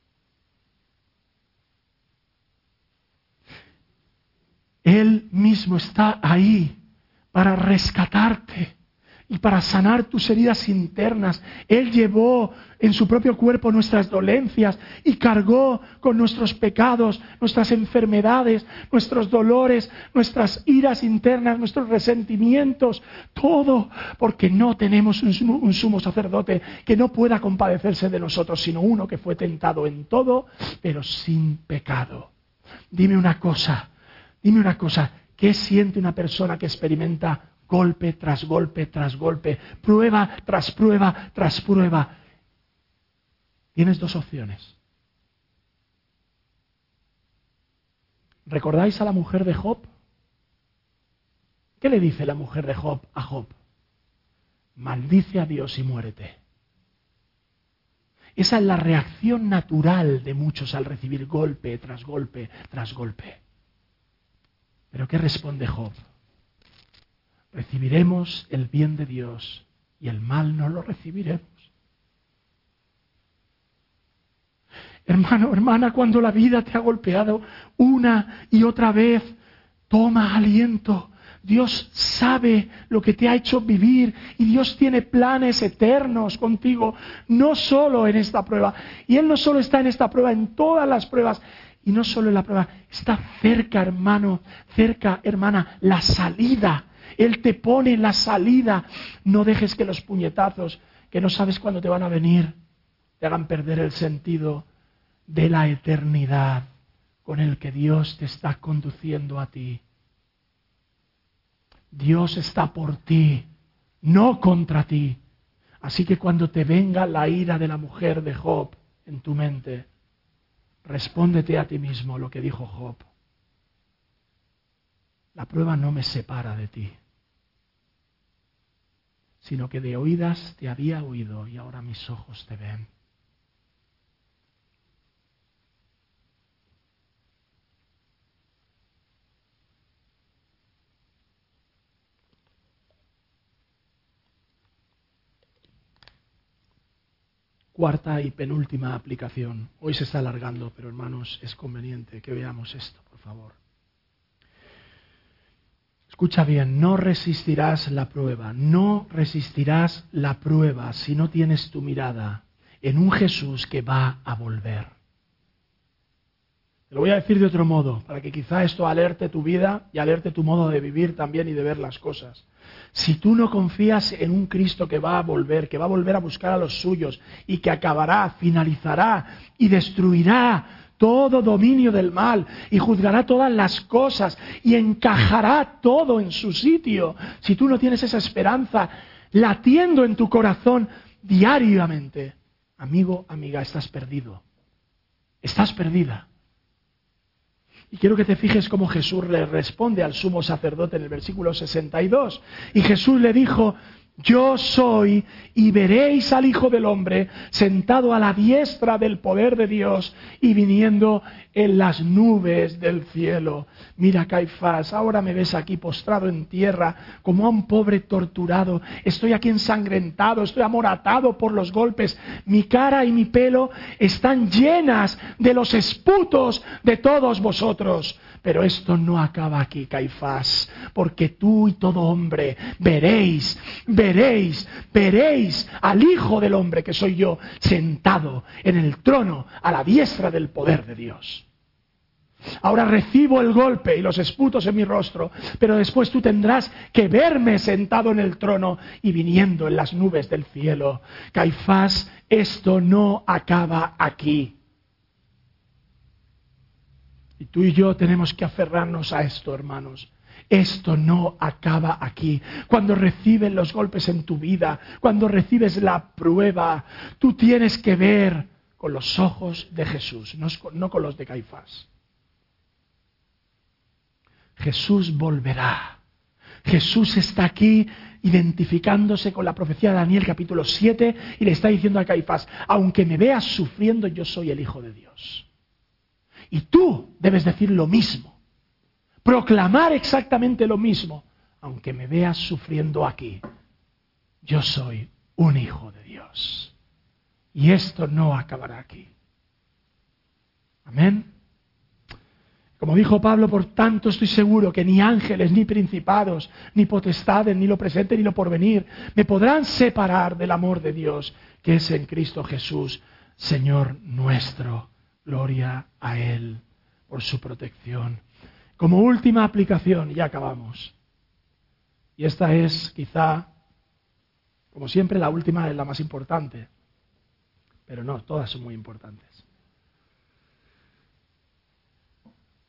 S1: Él mismo está ahí para rescatarte y para sanar tus heridas internas. Él llevó en su propio cuerpo nuestras dolencias y cargó con nuestros pecados, nuestras enfermedades, nuestros dolores, nuestras iras internas, nuestros resentimientos, todo porque no tenemos un, un sumo sacerdote que no pueda compadecerse de nosotros, sino uno que fue tentado en todo, pero sin pecado. Dime una cosa, dime una cosa, ¿qué siente una persona que experimenta golpe tras golpe tras golpe, prueba tras prueba tras prueba? Tienes dos opciones. ¿Recordáis a la mujer de Job? ¿Qué le dice la mujer de Job a Job? Maldice a Dios y muérete. Esa es la reacción natural de muchos al recibir golpe tras golpe tras golpe. ¿Pero qué responde Job? Recibiremos el bien de Dios y el mal no lo recibiremos. Hermano, hermana, cuando la vida te ha golpeado una y otra vez, toma aliento. Dios sabe lo que te ha hecho vivir y Dios tiene planes eternos contigo, no solo en esta prueba. Y Él no solo está en esta prueba, en todas las pruebas. Y no solo en la prueba, está cerca, hermano, cerca, hermana, la salida. Él te pone la salida. No dejes que los puñetazos, que no sabes cuándo te van a venir, te hagan perder el sentido de la eternidad con el que Dios te está conduciendo a ti. Dios está por ti, no contra ti. Así que cuando te venga la ira de la mujer de Job en tu mente, respóndete a ti mismo lo que dijo Job. La prueba no me separa de ti, sino que de oídas te había oído y ahora mis ojos te ven. Cuarta y penúltima aplicación. Hoy se está alargando, pero hermanos, es conveniente que veamos esto, por favor. Escucha bien, no resistirás la prueba, no resistirás la prueba si no tienes tu mirada en un Jesús que va a volver. Te lo voy a decir de otro modo, para que quizá esto alerte tu vida y alerte tu modo de vivir también y de ver las cosas. Si tú no confías en un Cristo que va a volver, que va a volver a buscar a los suyos y que acabará, finalizará y destruirá todo dominio del mal y juzgará todas las cosas y encajará todo en su sitio, si tú no tienes esa esperanza latiendo en tu corazón diariamente, amigo, amiga, estás perdido, estás perdida. Y quiero que te fijes cómo Jesús le responde al sumo sacerdote en el versículo sesenta y dos. Y Jesús le dijo: yo soy, y veréis al Hijo del Hombre sentado a la diestra del poder de Dios y viniendo en las nubes del cielo. Mira, Caifás, ahora me ves aquí postrado en tierra como a un pobre torturado. Estoy aquí ensangrentado, estoy amoratado por los golpes. Mi cara y mi pelo están llenas de los esputos de todos vosotros. Pero esto no acaba aquí, Caifás, porque tú y todo hombre veréis, veréis, veréis al Hijo del Hombre, que soy yo, sentado en el trono a la diestra del poder de Dios. Ahora recibo el golpe y los esputos en mi rostro, pero después tú tendrás que verme sentado en el trono y viniendo en las nubes del cielo. Caifás, esto no acaba aquí. Y tú y yo tenemos que aferrarnos a esto, hermanos. Esto no acaba aquí. Cuando recibes los golpes en tu vida, cuando recibes la prueba, tú tienes que ver con los ojos de Jesús, no con los de Caifás. Jesús volverá. Jesús está aquí identificándose con la profecía de Daniel capítulo siete y le está diciendo a Caifás: aunque me veas sufriendo, yo soy el Hijo de Dios. Y tú debes decir lo mismo, proclamar exactamente lo mismo. Aunque me veas sufriendo aquí, yo soy un hijo de Dios. Y esto no acabará aquí. Amén. Como dijo Pablo, por tanto estoy seguro que ni ángeles, ni principados, ni potestades, ni lo presente, ni lo porvenir, me podrán separar del amor de Dios, que es en Cristo Jesús, Señor nuestro. Gloria a Él por su protección. Como última aplicación, ya acabamos. Y esta es quizá, como siempre, la última es la más importante. Pero no, todas son muy importantes.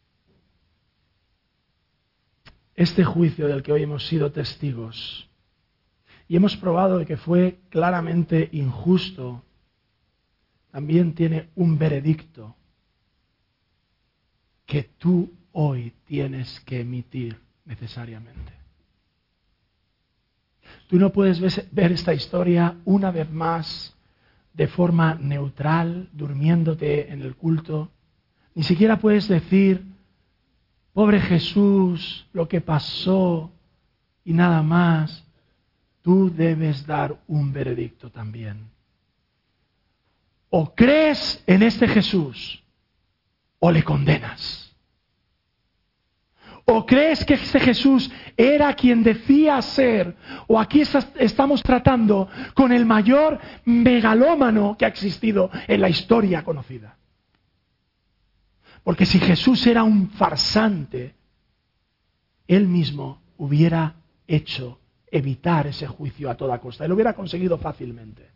S1: Este juicio del que hoy hemos sido testigos y hemos probado de que fue claramente injusto, también tiene un veredicto que tú hoy tienes que emitir necesariamente. Tú no puedes ver esta historia una vez más de forma neutral, durmiéndote en el culto. Ni siquiera puedes decir, pobre Jesús, lo que pasó y nada más. Tú debes dar un veredicto también. O crees en este Jesús o le condenas. ¿O crees que este Jesús era quien decía ser? ¿O aquí estás, estamos tratando con el mayor megalómano que ha existido en la historia conocida? Porque si Jesús era un farsante, Él mismo hubiera hecho evitar ese juicio a toda costa. Él lo hubiera conseguido fácilmente.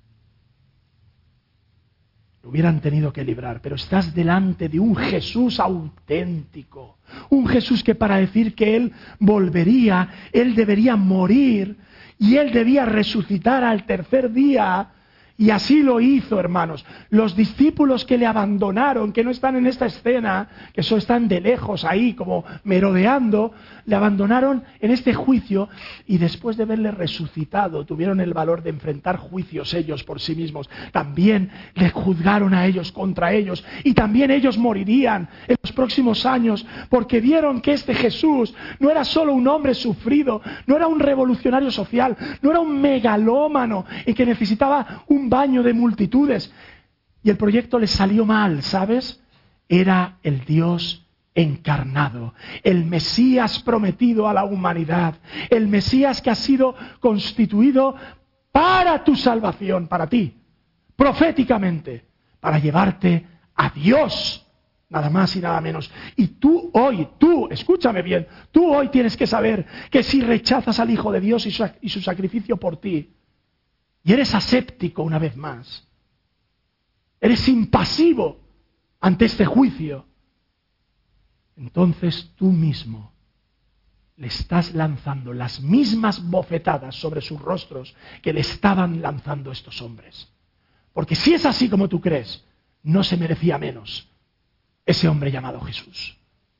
S1: Lo hubieran tenido que librar, pero estás delante de un Jesús auténtico, un Jesús que para decir que Él volvería, Él debería morir y Él debía resucitar al tercer día. Y así lo hizo, hermanos. Los discípulos que le abandonaron, que no están en esta escena, que solo están de lejos ahí como merodeando, le abandonaron en este juicio y después de verle resucitado tuvieron el valor de enfrentar juicios ellos por sí mismos. También le juzgaron a ellos contra ellos y también ellos morirían en los próximos años porque vieron que este Jesús no era solo un hombre sufrido, no era un revolucionario social, no era un megalómano y que necesitaba un baño de multitudes. Y el proyecto les salió mal, ¿sabes? Era el Dios encarnado, el Mesías prometido a la humanidad, el Mesías que ha sido constituido para tu salvación, para ti, proféticamente, para llevarte a Dios, nada más y nada menos. Y tú hoy, tú, escúchame bien, tú hoy tienes que saber que si rechazas al Hijo de Dios y su, y su sacrificio por ti, y eres aséptico una vez más, eres impasivo ante este juicio, entonces tú mismo le estás lanzando las mismas bofetadas sobre sus rostros que le estaban lanzando estos hombres. Porque si es así como tú crees, no se merecía menos ese hombre llamado Jesús.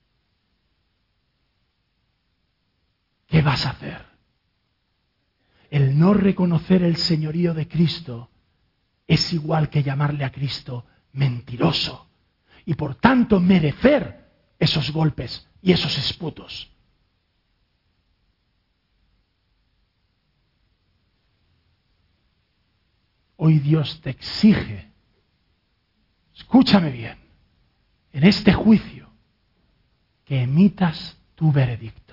S1: ¿Qué vas a hacer? El no reconocer el señorío de Cristo es igual que llamarle a Cristo mentiroso y por tanto merecer esos golpes y esos esputos. Hoy Dios te exige, escúchame bien, en este juicio, que emitas tu veredicto.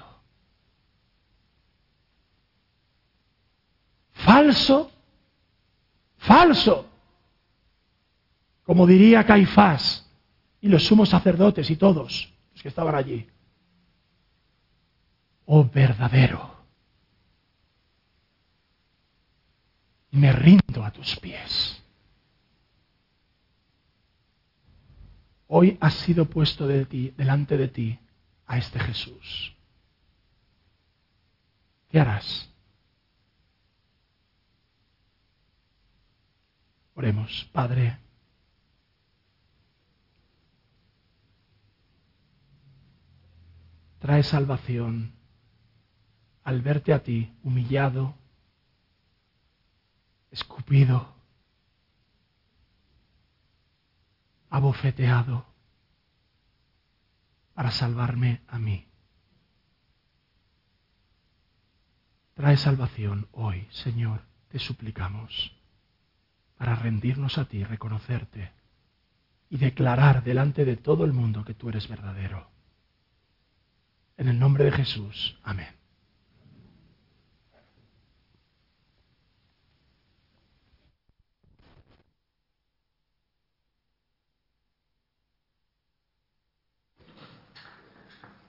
S1: Falso, falso, como diría Caifás y los sumos sacerdotes y todos los que estaban allí. Oh verdadero, me rindo a tus pies. Hoy has sido puesto de ti, delante de ti a este Jesús. ¿Qué harás? Oremos, Padre. Trae salvación al verte a ti humillado, escupido, abofeteado, para salvarme a mí. Trae salvación hoy, Señor, te suplicamos, para rendirnos a ti, reconocerte y declarar delante de todo el mundo que tú eres verdadero. En el nombre de Jesús. Amén.